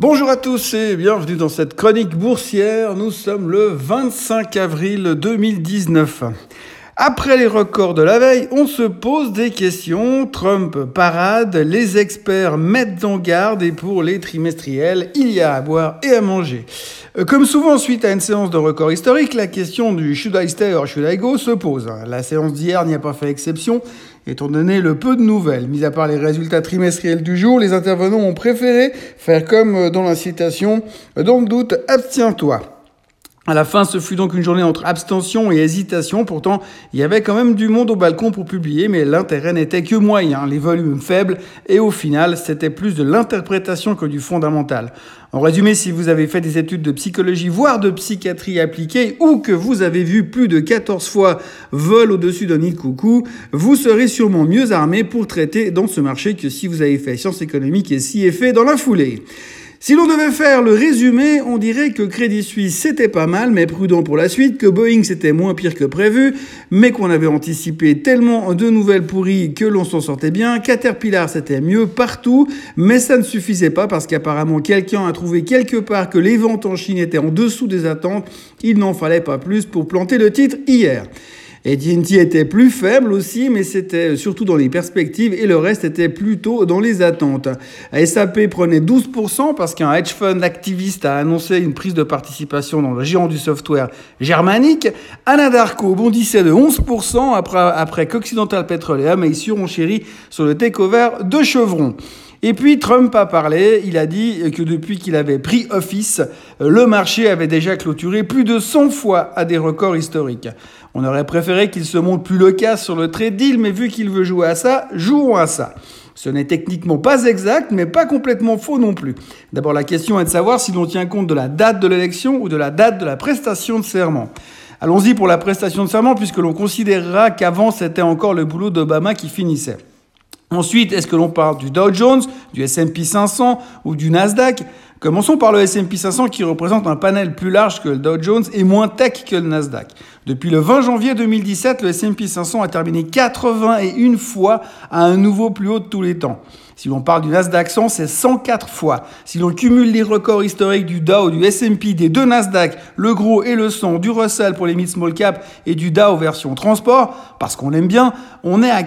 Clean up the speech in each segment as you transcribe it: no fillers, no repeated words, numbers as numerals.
Bonjour à tous et bienvenue dans cette chronique boursière. Nous sommes le 25 avril 2019. Après les records de la veille, on se pose des questions. Trump parade, les experts mettent en garde et pour les trimestriels, il y a à boire et à manger. Comme souvent suite à une séance de record historique, la question du should I stay or should I go se pose. La séance d'hier n'y a pas fait exception, étant donné le peu de nouvelles. Mis à part les résultats trimestriels du jour, les intervenants ont préféré faire comme dans la citation « Dans le doute, abstiens-toi ». À la fin, ce fut donc une journée entre abstention et hésitation. Pourtant, il y avait quand même du monde au balcon pour publier, mais l'intérêt n'était que moyen, les volumes faibles, et au final, c'était plus de l'interprétation que du fondamental. En résumé, si vous avez fait des études de psychologie, voire de psychiatrie appliquée, ou que vous avez vu plus de 14 fois vol au-dessus d'un nid de coucou, vous serez sûrement mieux armé pour traiter dans ce marché que si vous avez fait sciences économiques et si est fait dans la foulée. Si l'on devait faire le résumé, on dirait que Crédit Suisse c'était pas mal, mais prudent pour la suite, que Boeing c'était moins pire que prévu, mais qu'on avait anticipé tellement de nouvelles pourries que l'on s'en sortait bien, Caterpillar c'était mieux partout, mais ça ne suffisait pas parce qu'apparemment quelqu'un a trouvé quelque part que les ventes en Chine étaient en dessous des attentes, il n'en fallait pas plus pour planter le titre hier. AT&T était plus faible aussi, mais c'était surtout dans les perspectives et le reste était plutôt dans les attentes. SAP prenait 12% parce qu'un hedge fund activiste a annoncé une prise de participation dans le géant du software germanique. Anadarko bondissait de 11% après qu'Occidental Petroleum ait surenchéri sur le takeover de Chevron. Et puis Trump a parlé, il a dit que depuis qu'il avait pris office, le marché avait déjà clôturé plus de 100 fois à des records historiques. On aurait préféré qu'il se montre plus loquace sur le trade deal, mais vu qu'il veut jouer à ça, jouons à ça. Ce n'est techniquement pas exact, mais pas complètement faux non plus. D'abord, la question est de savoir si l'on tient compte de la date de l'élection ou de la date de la prestation de serment. Allons-y pour la prestation de serment, puisque l'on considérera qu'avant, c'était encore le boulot d'Obama qui finissait. Ensuite, est-ce que l'on parle du Dow Jones, du S&P 500 ou du Nasdaq ? Commençons par le S&P 500 qui représente un panel plus large que le Dow Jones et moins tech que le Nasdaq. Depuis le 20 janvier 2017, le S&P 500 a terminé 81 fois à un nouveau plus haut de tous les temps. Si l'on parle du Nasdaq 100, c'est 104 fois. Si l'on cumule les records historiques du Dow, du S&P, des deux Nasdaq, le gros et le 100, du Russell pour les mid-small cap et du Dow version transport, parce qu'on l'aime bien, on est à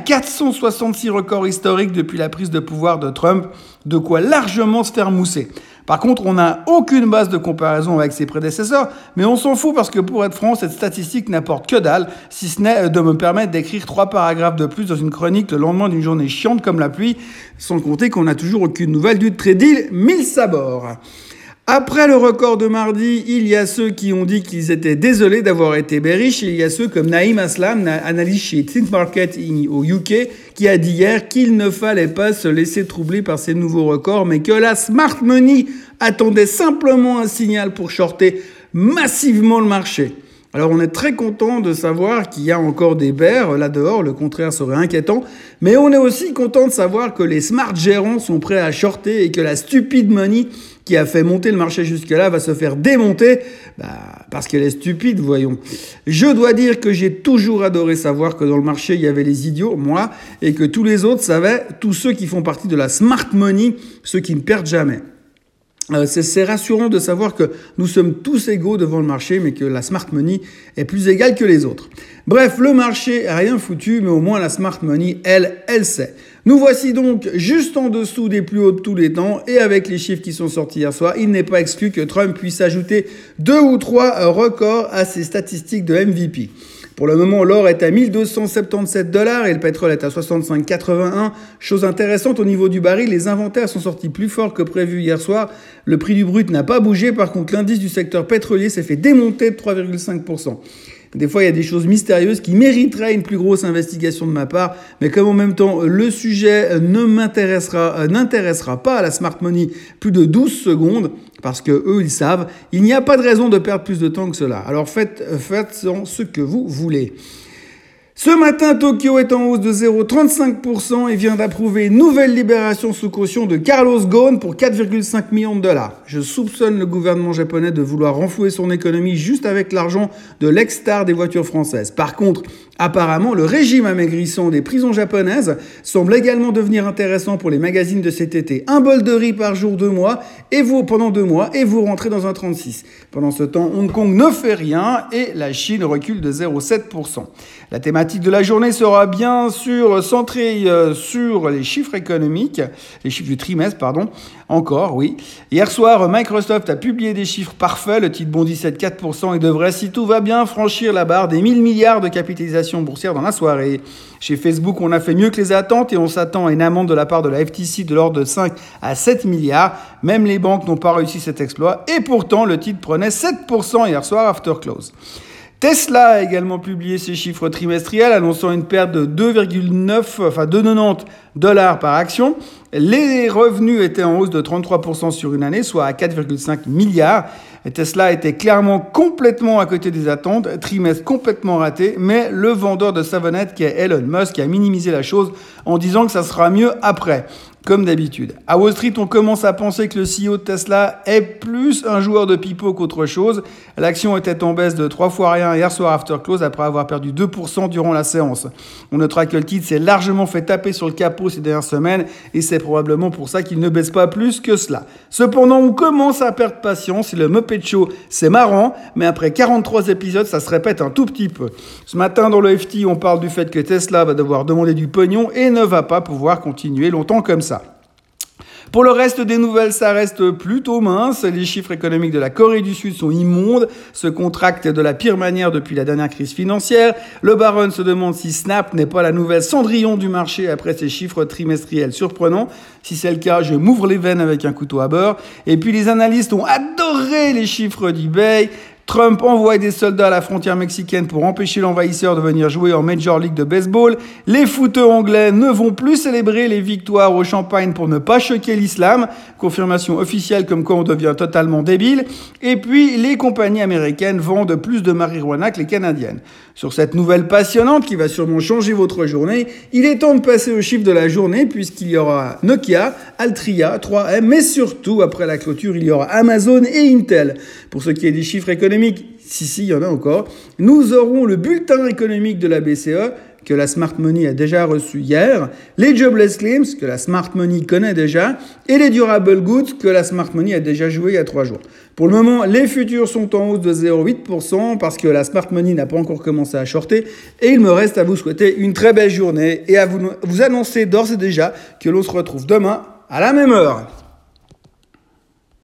466 records historiques depuis la prise de pouvoir de Trump, de quoi largement se faire mousser. Par contre, on n'a aucune base de comparaison avec ses prédécesseurs, mais on s'en fout parce que pour être franc, cette statistique n'apporte que dalle, si ce n'est de me permettre d'écrire 3 paragraphes de plus dans une chronique le lendemain d'une journée chiante comme la pluie, sans compter qu'on n'a toujours aucune nouvelle du trade deal 1000 sabords. Après le record de mardi, il y a ceux qui ont dit qu'ils étaient désolés d'avoir été bearish, et il y a ceux comme Naïm Aslam, analyste chez Think Market au UK, qui a dit hier qu'il ne fallait pas se laisser troubler par ces nouveaux records, mais que la smart money attendait simplement un signal pour shorter massivement le marché. Alors on est très content de savoir qu'il y a encore des bears là dehors, le contraire serait inquiétant, mais on est aussi content de savoir que les smart gérants sont prêts à shorter et que la stupid money qui a fait monter le marché jusque-là va se faire démonter, parce qu'elle est stupide, voyons. Je dois dire que j'ai toujours adoré savoir que dans le marché, il y avait les idiots, moi, et que tous les autres savaient, tous ceux qui font partie de la smart money, ceux qui ne perdent jamais. C'est rassurant de savoir que nous sommes tous égaux devant le marché, mais que la smart money est plus égale que les autres. Bref, le marché a rien foutu, mais au moins la smart money, elle sait. Nous voici donc juste en dessous des plus hauts de tous les temps, et avec les chiffres qui sont sortis hier soir, il n'est pas exclu que Trump puisse ajouter 2 ou 3 records à ses statistiques de MVP. Pour le moment, l'or est à 1277 $ et le pétrole est à 65,81. Chose intéressante au niveau du baril, les inventaires sont sortis plus forts que prévu hier soir. Le prix du brut n'a pas bougé, par contre l'indice du secteur pétrolier s'est fait démonter de 3,5%. Des fois, il y a des choses mystérieuses qui mériteraient une plus grosse investigation de ma part, mais comme en même temps, le sujet n'intéressera pas à la smart money plus de 12 secondes, parce que eux, ils savent, il n'y a pas de raison de perdre plus de temps que cela. Alors faites ce que vous voulez. Ce matin, Tokyo est en hausse de 0,35% et vient d'approuver une nouvelle libération sous caution de Carlos Ghosn pour 4,5 millions de dollars. Je soupçonne le gouvernement japonais de vouloir renflouer son économie juste avec l'argent de l'ex-star des voitures françaises. Par contre, apparemment, le régime amaigrissant des prisons japonaises semble également devenir intéressant pour les magazines de cet été. Un bol de riz par jour pendant 2 mois et vous rentrez dans un 36. Pendant ce temps, Hong Kong ne fait rien et la Chine recule de 0,7%. La thématique de la journée sera bien sûr centrée sur les chiffres économiques, les chiffres du trimestre, encore, oui. Hier soir, Microsoft a publié des chiffres parfaits, le titre bondit 7,4% et devrait, si tout va bien, franchir la barre des 1000 milliards de capitalisation boursière dans la soirée. Chez Facebook, on a fait mieux que les attentes et on s'attend à une amende de la part de la FTC de l'ordre de 5 à 7 milliards. Même les banques n'ont pas réussi cet exploit et pourtant, le titre prenait 7% hier soir after close. Tesla a également publié ses chiffres trimestriels, annonçant une perte de 2,90 $ par action. Les revenus étaient en hausse de 33% sur une année, soit à 4,5 milliards. Et Tesla était clairement complètement à côté des attentes, trimestre complètement raté, mais le vendeur de savonnettes, qui est Elon Musk, a minimisé la chose en disant que ça sera mieux après. Comme d'habitude. À Wall Street, on commence à penser que le CEO de Tesla est plus un joueur de pipeau qu'autre chose. L'action était en baisse de 3 fois rien hier soir after close après avoir perdu 2% durant la séance. On notera que le titre s'est largement fait taper sur le capot ces dernières semaines et c'est probablement pour ça qu'il ne baisse pas plus que cela. Cependant, on commence à perdre patience et le Muppet Show, c'est marrant, mais après 43 épisodes, ça se répète un tout petit peu. Ce matin, dans le FT, on parle du fait que Tesla va devoir demander du pognon et ne va pas pouvoir continuer longtemps comme ça. Pour le reste des nouvelles, ça reste plutôt mince. Les chiffres économiques de la Corée du Sud sont immondes, se contractent de la pire manière depuis la dernière crise financière. Le Baron se demande si Snap n'est pas la nouvelle Cendrillon du marché après ses chiffres trimestriels surprenants. Si c'est le cas, je m'ouvre les veines avec un couteau à beurre. Et puis les analystes ont adoré les chiffres d'eBay. Trump envoie des soldats à la frontière mexicaine pour empêcher l'envahisseur de venir jouer en Major League de baseball. Les footeux anglais ne vont plus célébrer les victoires au champagne pour ne pas choquer l'islam. Confirmation officielle comme quoi on devient totalement débile. Et puis, les compagnies américaines vendent plus de marijuana que les canadiennes. Sur cette nouvelle passionnante qui va sûrement changer votre journée, il est temps de passer au chiffre de la journée puisqu'il y aura Nokia, Altria, 3M, mais surtout, après la clôture, il y aura Amazon et Intel. Pour ce qui est des chiffres économiques, si, il y en a encore, nous aurons le bulletin économique de la BCE, que la Smart Money a déjà reçu hier, les Jobless Claims, que la Smart Money connaît déjà, et les Durable Goods, que la Smart Money a déjà joué il y a 3 jours. Pour le moment, les futurs sont en hausse de 0,8% parce que la Smart Money n'a pas encore commencé à shorter, et il me reste à vous souhaiter une très belle journée et à vous annoncer d'ores et déjà que l'on se retrouve demain à la même heure.